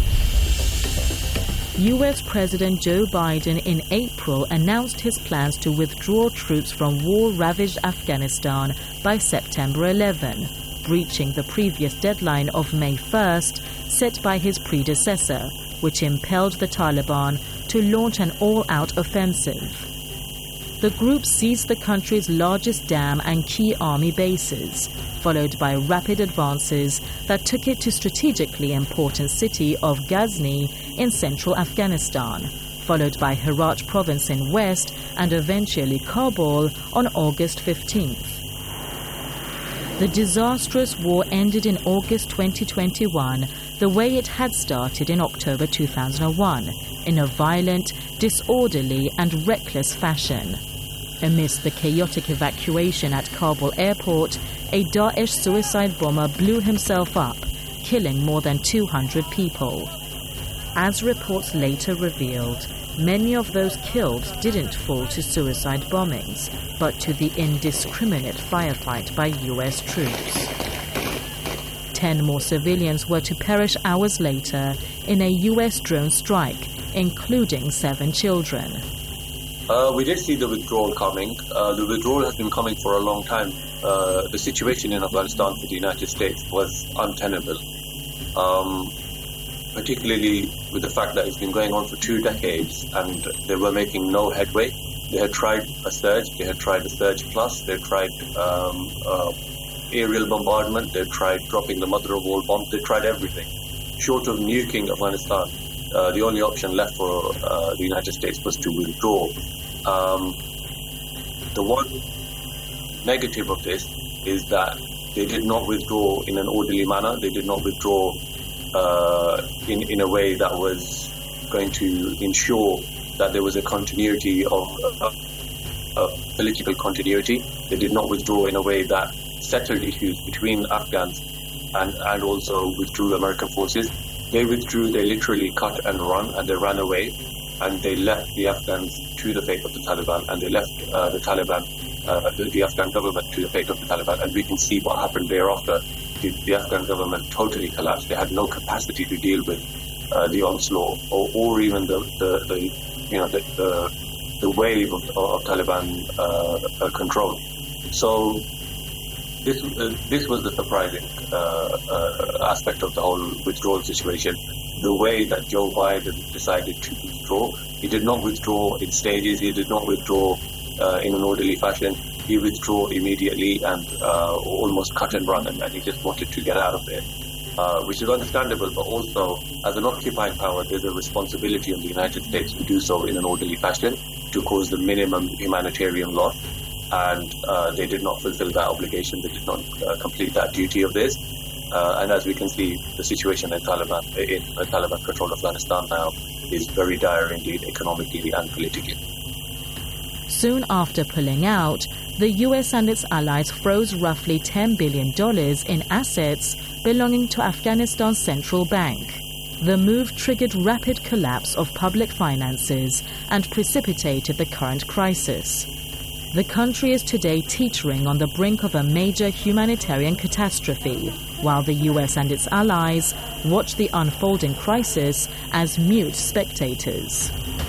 U S President Joe Biden in April announced his plans to withdraw troops from war-ravaged Afghanistan by September eleventh, breaching the previous deadline of May first set by his predecessor, which impelled the Taliban to launch an all-out offensive. The group seized the country's largest dam and key army bases, followed by rapid advances that took it to strategically important city of Ghazni in central Afghanistan, followed by Herat province in west and eventually Kabul on August fifteenth. The disastrous war ended in August twenty twenty-one the way it had started in October two thousand one, in a violent, disorderly and reckless fashion. Amidst the chaotic evacuation at Kabul airport, a Daesh suicide bomber blew himself up, killing more than two hundred people. As reports later revealed, many of those killed didn't fall to suicide bombings, but to the indiscriminate firefight by U S troops. Ten more civilians were to perish hours later in a U S drone strike, including seven children. Uh, we did see the withdrawal coming. Uh, the withdrawal has been coming for a long time. Uh, the situation in Afghanistan for the United States was untenable, um, particularly with the fact that it's been going on for two decades and they were making no headway. They had tried a surge, they had tried a surge plus, they had tried um, uh, aerial bombardment, they had tried dropping the mother of all bombs, they tried everything. Short of nuking Afghanistan, uh, the only option left for uh, the United States was to withdraw. Um, the one negative of this is that they did not withdraw in an orderly manner. They did not withdraw uh, in, in a way that was going to ensure that there was a continuity of uh, uh, political continuity. They did not withdraw in a way that settled issues between Afghans and, and also withdrew American forces. They withdrew, they literally cut and run, and they ran away, and they left the Afghans to the fate of the Taliban, and they left uh, the Taliban, uh, the, the Afghan government to the fate of the Taliban, and we can see what happened thereafter. The, the Afghan government totally collapsed. They had no capacity to deal with uh, the onslaught or, or even the, the, the you know the, the, the wave of, of Taliban uh, uh, control. So this uh, this was the surprising uh, uh, aspect of the whole withdrawal situation. The way that Joe Biden decided to withdraw, he did not withdraw in stages. He did not withdraw uh, in an orderly fashion. He withdrew immediately and uh, almost cut and run, and, and he just wanted to get out of there, uh, which is understandable. But also, as an occupying power, there's a responsibility on the United States to do so in an orderly fashion to cause the minimum humanitarian loss. And uh, they did not fulfill that obligation. They did not uh, complete that duty of theirs. Uh, and as we can see, the situation in Taliban, in uh, Taliban-controlled Afghanistan now is very dire indeed, economically and politically. Soon after pulling out, the U S and its allies froze roughly ten billion dollars in assets belonging to Afghanistan's central bank. The move triggered rapid collapse of public finances and precipitated the current crisis. The country is today teetering on the brink of a major humanitarian catastrophe, while the U S and its allies watch the unfolding crisis as mute spectators.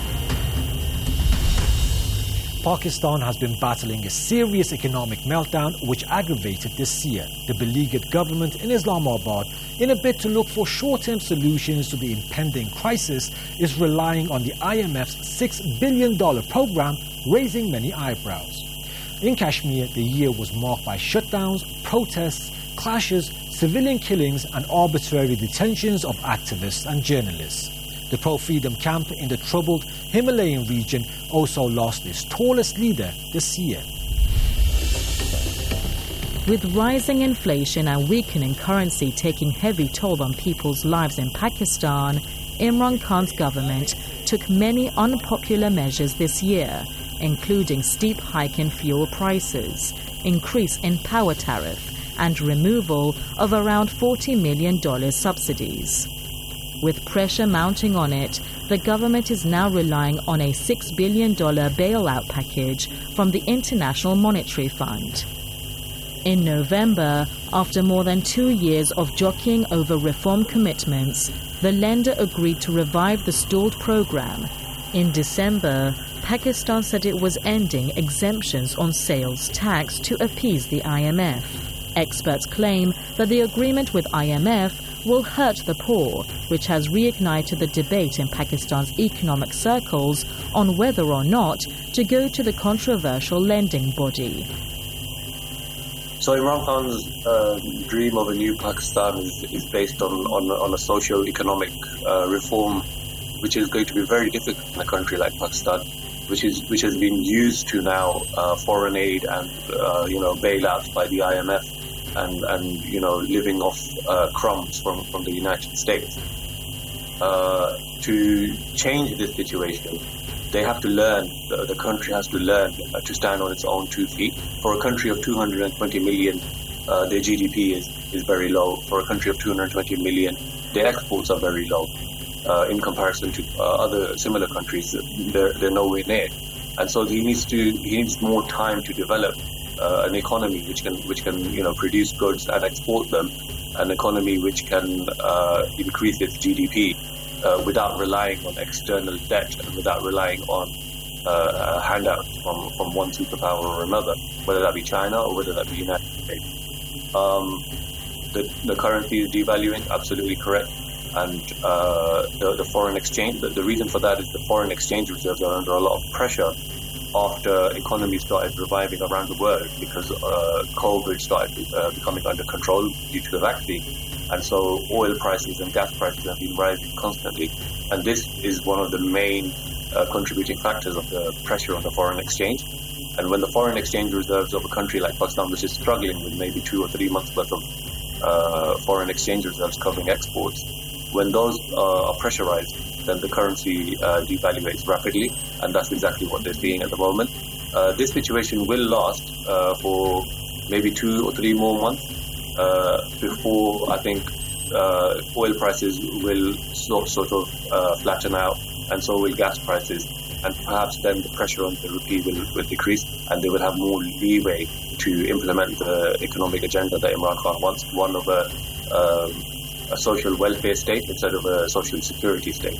Pakistan has been battling a serious economic meltdown which aggravated this year. The beleaguered government in Islamabad, in a bid to look for short-term solutions to the impending crisis, is relying on the I M F's six billion dollars program, raising many eyebrows. In Kashmir, the year was marked by shutdowns, protests, clashes, civilian killings and arbitrary detentions of activists and journalists. The pro-freedom camp in the troubled Himalayan region also lost its tallest leader this year. With rising inflation and weakening currency taking heavy toll on people's lives in Pakistan, Imran Khan's government took many unpopular measures this year, including steep hike in fuel prices, increase in power tariff, and removal of around forty million dollars subsidies. With pressure mounting on it, the government is now relying on a six billion dollars bailout package from the International Monetary Fund. In November, after more than two years of jockeying over reform commitments, the lender agreed to revive the stalled program. In December, Pakistan said it was ending exemptions on sales tax to appease the I M F. Experts claim that the agreement with I M F will hurt the poor, which has reignited the debate in Pakistan's economic circles on whether or not to go to the controversial lending body. So Imran Khan's uh, dream of a new Pakistan is, is based on, on, on a socio-economic uh, reform, which is going to be very difficult in a country like Pakistan, which is which has been used to now uh, foreign aid and uh, you know bailouts by the I M F. And, and you know, living off uh, crumbs from, from the United States. Uh, to change this situation, they have to learn, the, the country has to learn uh, to stand on its own two feet. For a country of two hundred twenty million, uh, their G D P is, is very low. For a country of two hundred twenty million, their exports are very low. Uh, in comparison to uh, other similar countries, they're, they're nowhere near. And so he needs to, he needs more time to develop Uh, an economy which can which can you know produce goods and export them, an economy which can uh, increase its G D P uh, without relying on external debt and without relying on uh, handouts from, from one superpower or another, whether that be China or whether that be United States. Um, the, the currency is devaluing, absolutely correct, and uh, the, the foreign exchange. The, the reason for that is the foreign exchange reserves are under a lot of pressure after economies started reviving around the world because uh, COVID started uh, becoming under control due to the vaccine. And so oil prices and gas prices have been rising constantly. And this is one of the main uh, contributing factors of the pressure on the foreign exchange. And when the foreign exchange reserves of a country like Pakistan, which is struggling with maybe two or three months worth of uh, foreign exchange reserves covering exports, when those uh, are pressurized, then the currency uh, devaluates rapidly, and that's exactly what they're seeing at the moment. Uh, this situation will last uh, for maybe two or three more months uh, before I think uh, oil prices will sort, sort of uh, flatten out, and so will gas prices, and perhaps then the pressure on the rupee will, will decrease, and they will have more leeway to implement the economic agenda that Imran Khan wants, one of a um, a social welfare state instead of a social security state.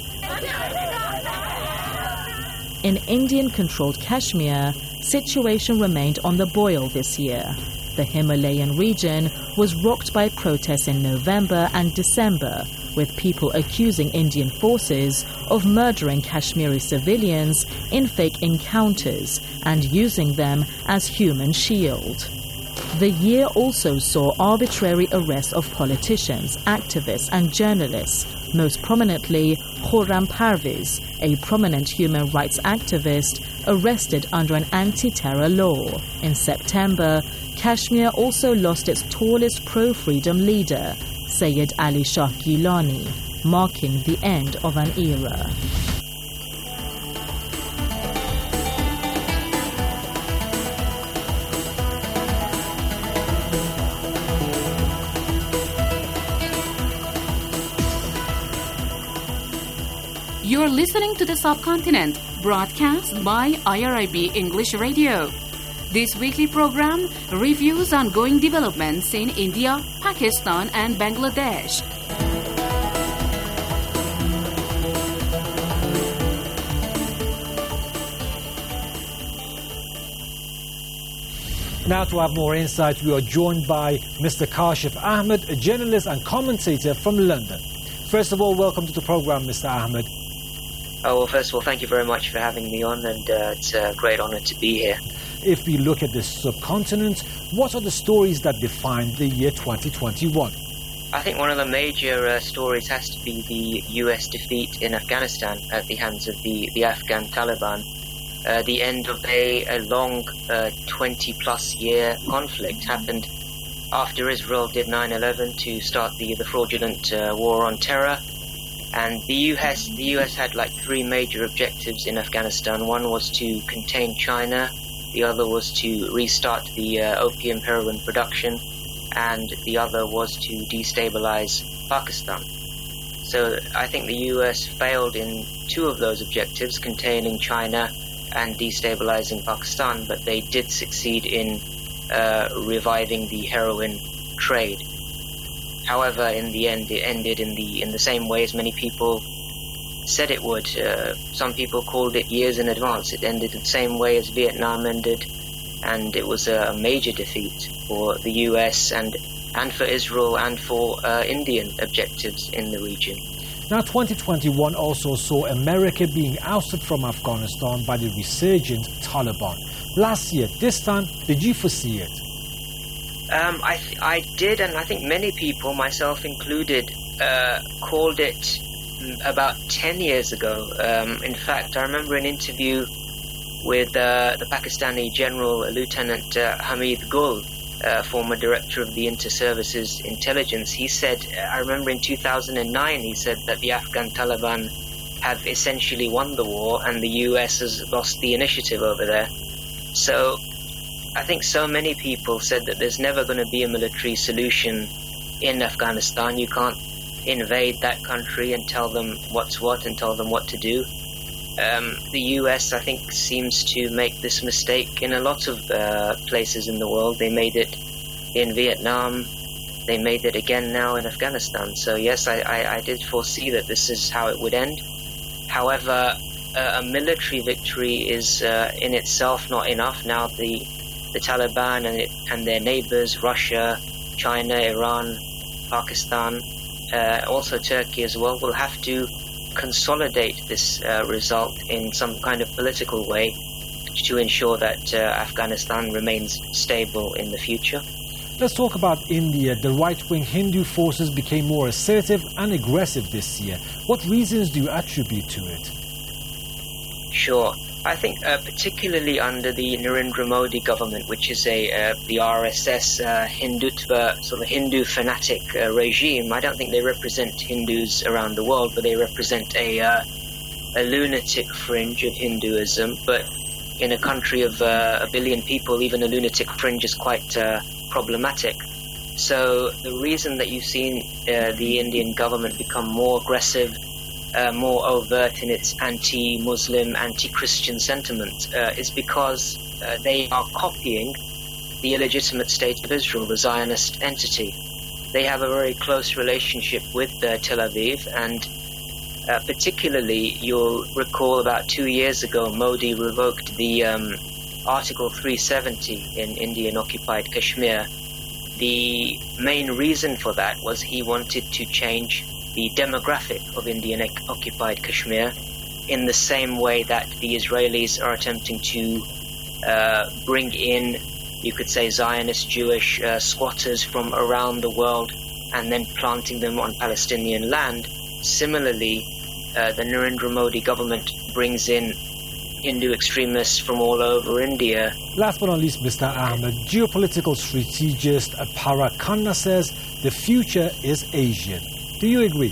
In Indian-controlled Kashmir, situation remained on the boil this year. The Himalayan region was rocked by protests in November and December, with people accusing Indian forces of murdering Kashmiri civilians in fake encounters and using them as human shield. The year also saw arbitrary arrests of politicians, activists and journalists, most prominently Khurram Parviz, a prominent human rights activist arrested under an anti-terror law. In September, Kashmir also lost its tallest pro-freedom leader, Sayyid Ali Shah Gilani, marking the end of an era. You're listening to The Subcontinent, broadcast by I R I B English Radio. This weekly program reviews ongoing developments in India, Pakistan, and Bangladesh. Now to have more insights, we are joined by Mister Kashif Ahmed, a journalist and commentator from London. First of all, welcome to the program, Mister Ahmed. Oh, well, first of all, thank you very much for having me on, and uh, it's a great honour to be here. If we look at the subcontinent, what are the stories that define the year twenty twenty-one? I think one of the major uh, stories has to be the U S defeat in Afghanistan at the hands of the, the Afghan Taliban. Uh, the end of a, a long uh, twenty plus year conflict happened after Israel did nine eleven to start the, the fraudulent uh, war on terror. And the U S the U S had like three major objectives in Afghanistan. One was to contain China, the other was to restart the uh, opium heroin production, and the other was to destabilize Pakistan. So I think the U S failed in two of those objectives, containing China and destabilizing Pakistan, but they did succeed in uh, reviving the heroin trade. However, in the end, it ended in the in the same way as many people said it would. Uh, some people called it years in advance. It ended in the same way as Vietnam ended, and it was a major defeat for the U S and and for Israel and for uh, Indian objectives in the region. Now, twenty twenty-one also saw America being ousted from Afghanistan by the resurgent Taliban. Last year, this time, did you foresee it? Um, I th- I did, and I think many people, myself included, uh, called it about ten years ago. Um, in fact, I remember an interview with uh, the Pakistani General Lieutenant uh, Hamid Gul, uh, former director of the Inter-Services Intelligence. He said, I remember in two thousand nine, he said that the Afghan Taliban have essentially won the war and the U S has lost the initiative over there. So I think so many people said that there's never going to be a military solution in Afghanistan. You can't invade that country and tell them what's what and tell them what to do. Um, the U S, I think, seems to make this mistake in a lot of uh, places in the world. They made it in Vietnam. They made it again now in Afghanistan. So yes, I, I, I did foresee that this is how it would end. However, uh, a military victory is uh, in itself not enough. Now the The Taliban and, it, and their neighbors, Russia, China, Iran, Pakistan, uh, also Turkey as well, will have to consolidate this uh, result in some kind of political way to ensure that uh, Afghanistan remains stable in the future. Let's talk about India. The right-wing Hindu forces became more assertive and aggressive this year. What reasons do you attribute to it? Sure. I think uh, particularly under the Narendra Modi government, which is a uh, the R S S uh, Hindutva, sort of Hindu fanatic uh, regime. I don't think they represent Hindus around the world, but they represent a uh, a lunatic fringe of Hinduism. But in a country of uh, a billion people, even a lunatic fringe is quite uh, problematic. So the reason that you've seen uh, the Indian government become more aggressive, Uh, more overt in its anti-Muslim, anti-Christian sentiment uh, is because uh, they are copying the illegitimate state of Israel, the Zionist entity. They have a very close relationship with uh, Tel Aviv, and uh, particularly you'll recall about two years ago Modi revoked the um, Article three seventy in Indian-occupied Kashmir. The main reason for that was he wanted to change the demographic of Indian-occupied Kashmir in the same way that the Israelis are attempting to uh, bring in, you could say, Zionist Jewish uh, squatters from around the world and then planting them on Palestinian land. Similarly, uh, the Narendra Modi government brings in Hindu extremists from all over India. Last but not least, Mister Ahmed, geopolitical strategist Para Khanna says the future is Asian. Do you agree?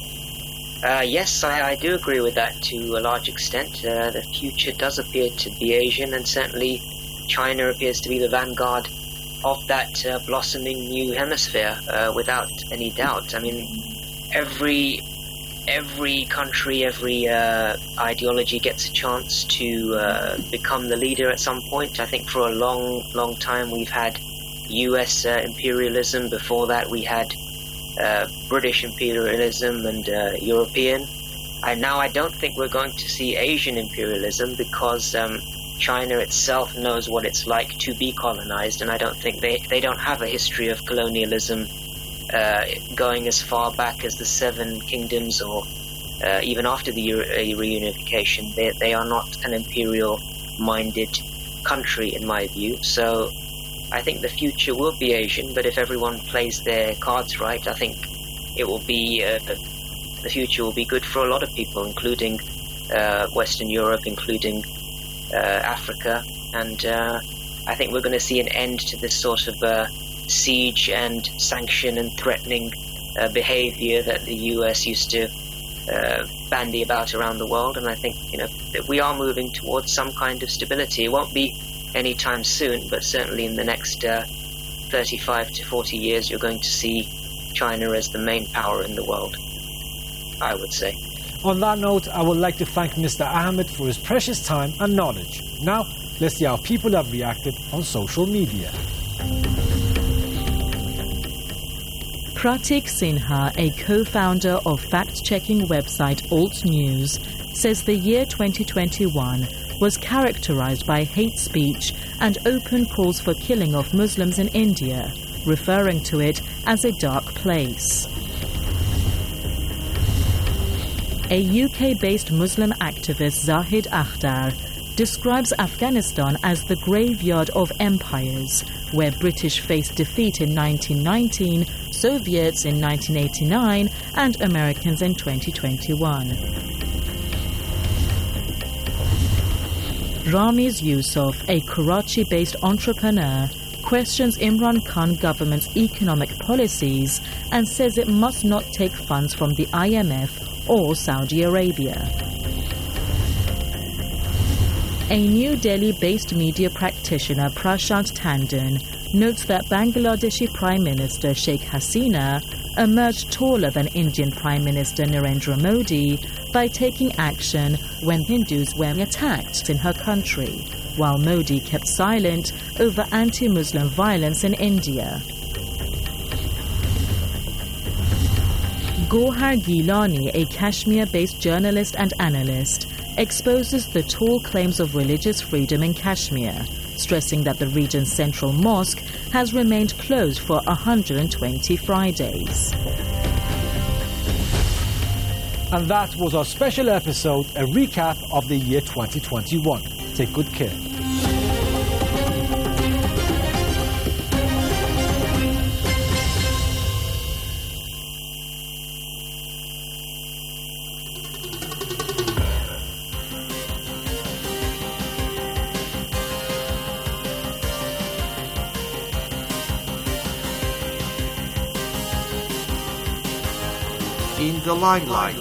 Uh, yes, I, I do agree with that to a large extent. Uh, the future does appear to be Asian, and certainly China appears to be the vanguard of that uh, blossoming new hemisphere, uh, without any doubt. I mean, every every country, every uh, ideology gets a chance to uh, become the leader at some point. I think for a long, long time we've had U S uh, imperialism. Before that we had Uh, British imperialism and uh, European. And now I don't think we're going to see Asian imperialism because um, China itself knows what it's like to be colonized, and I don't think they, they don't have a history of colonialism uh, going as far back as the Seven Kingdoms or uh, even after the Euro- uh, reunification. They, they are not an imperial-minded country, in my view. So I think the future will be Asian, but if everyone plays their cards right, I think it will be uh, the future will be good for a lot of people, including uh, Western Europe, including uh, Africa, and uh, I think we're going to see an end to this sort of uh, siege and sanction and threatening uh, behavior that the U S used to uh, bandy about around the world. And I think, you know, that we are moving towards some kind of stability. It won't be anytime soon, but certainly in the next uh, thirty-five to forty years, you're going to see China as the main power in the world, I would say. On that note, I would like to thank Mister Ahmed for his precious time and knowledge. Now, let's see how people have reacted on social media. Pratik Sinha, a co-founder of fact-checking website Alt News, says the year twenty twenty-one was characterized by hate speech and open calls for killing of Muslims in India, referring to it as a dark place. A U K-based Muslim activist, Zahid Akhtar, describes Afghanistan as the graveyard of empires, where British faced defeat in nineteen nineteen, Soviets in nineteen eighty-nine, and Americans in twenty twenty-one. Ramiz Yusuf, a Karachi-based entrepreneur, questions Imran Khan government's economic policies and says it must not take funds from the I M F or Saudi Arabia. A New Delhi-based media practitioner, Prashant Tandon, notes that Bangladeshi Prime Minister Sheikh Hasina emerged taller than Indian Prime Minister Narendra Modi by taking action when Hindus were attacked in her country, while Modi kept silent over anti-Muslim violence in India. Gohar Gilani, a Kashmir-based journalist and analyst, exposes the tall claims of religious freedom in Kashmir, stressing that the region's central mosque has remained closed for one hundred twenty Fridays. And that was our special episode, a recap of the year twenty twenty-one. Take good care. In the limelight.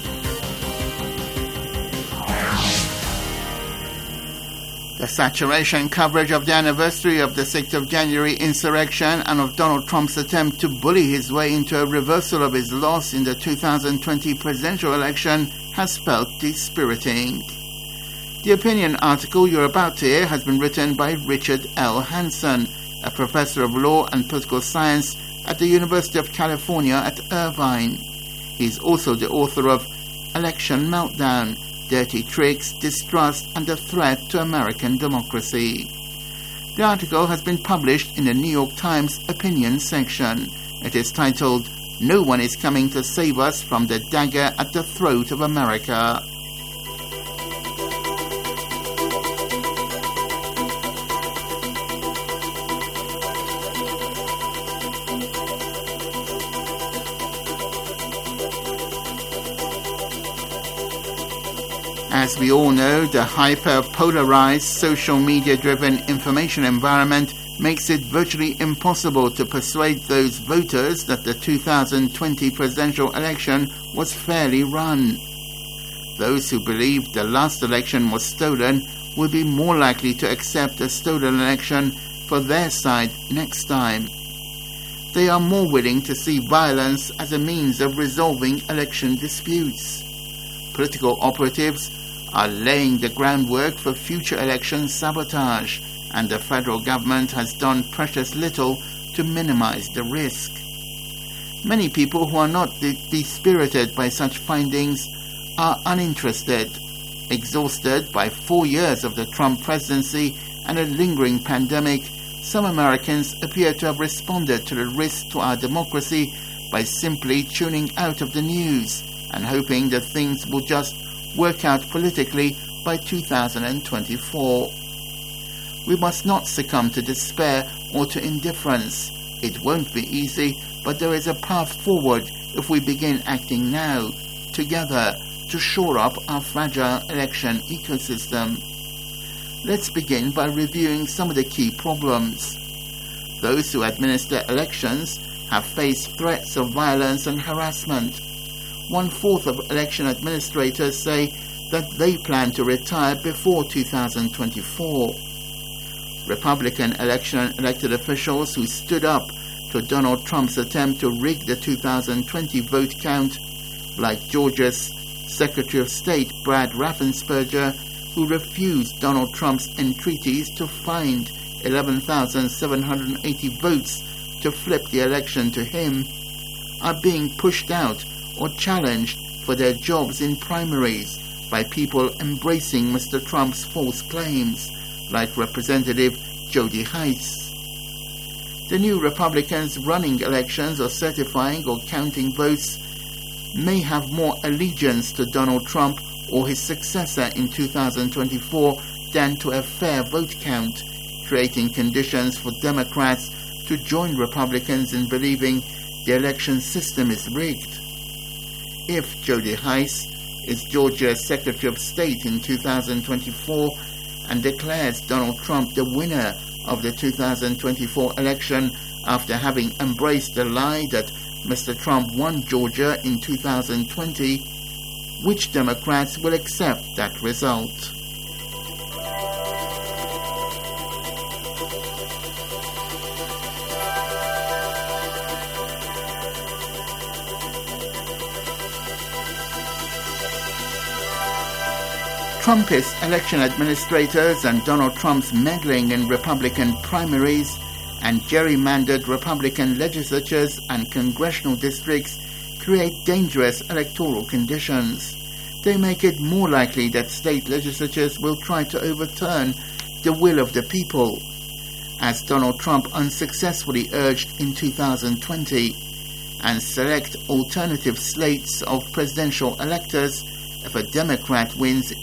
The saturation coverage of the anniversary of the sixth of January insurrection and of Donald Trump's attempt to bully his way into a reversal of his loss in the two thousand twenty presidential election has felt dispiriting. The opinion article you're about to hear has been written by Richard L. Hanson, a professor of law and political science at the University of California at Irvine. He's also the author of Election Meltdown, Dirty Tricks, Distrust and the Threat to American Democracy. The article has been published in the New York Times opinion section. It is titled, No One is Coming to Save Us from the Dagger at the Throat of America. As we all know, the hyper-polarized, social media-driven information environment makes it virtually impossible to persuade those voters that the two thousand twenty presidential election was fairly run. Those who believe the last election was stolen will be more likely to accept a stolen election for their side next time. They are more willing to see violence as a means of resolving election disputes. Political operatives are laying the groundwork for future election sabotage, and the federal government has done precious little to minimize the risk. Many people who are not dispirited by such findings are uninterested. Exhausted by four years of the Trump presidency and a lingering pandemic, some Americans appear to have responded to the risk to our democracy by simply tuning out of the news and hoping that things will just work out politically by two thousand twenty-four. We must not succumb to despair or to indifference. It won't be easy, but there is a path forward if we begin acting now, together, to shore up our fragile election ecosystem. Let's begin by reviewing some of the key problems. Those who administer elections have faced threats of violence and harassment. One-fourth of election administrators say that they plan to retire before two thousand twenty-four. Republican election elected officials who stood up to Donald Trump's attempt to rig the two thousand twenty vote count, like Georgia's Secretary of State Brad Raffensperger, who refused Donald Trump's entreaties to find eleven thousand seven hundred eighty votes to flip the election to him, are being pushed out or challenged for their jobs in primaries by people embracing Mister Trump's false claims, like Representative Jody Hice. The new Republicans running elections or certifying or counting votes may have more allegiance to Donald Trump or his successor in two thousand twenty-four than to a fair vote count, creating conditions for Democrats to join Republicans in believing the election system is rigged. If Jody Hice is Georgia's Secretary of State in two thousand twenty-four and declares Donald Trump the winner of the two thousand twenty-four election after having embraced the lie that Mister Trump won Georgia in two thousand twenty, which Democrats will accept that result? Trumpist election administrators and Donald Trump's meddling in Republican primaries and gerrymandered Republican legislatures and congressional districts create dangerous electoral conditions. They make it more likely that state legislatures will try to overturn the will of the people, as Donald Trump unsuccessfully urged in two thousand twenty, and select alternative slates of presidential electors if a Democrat wins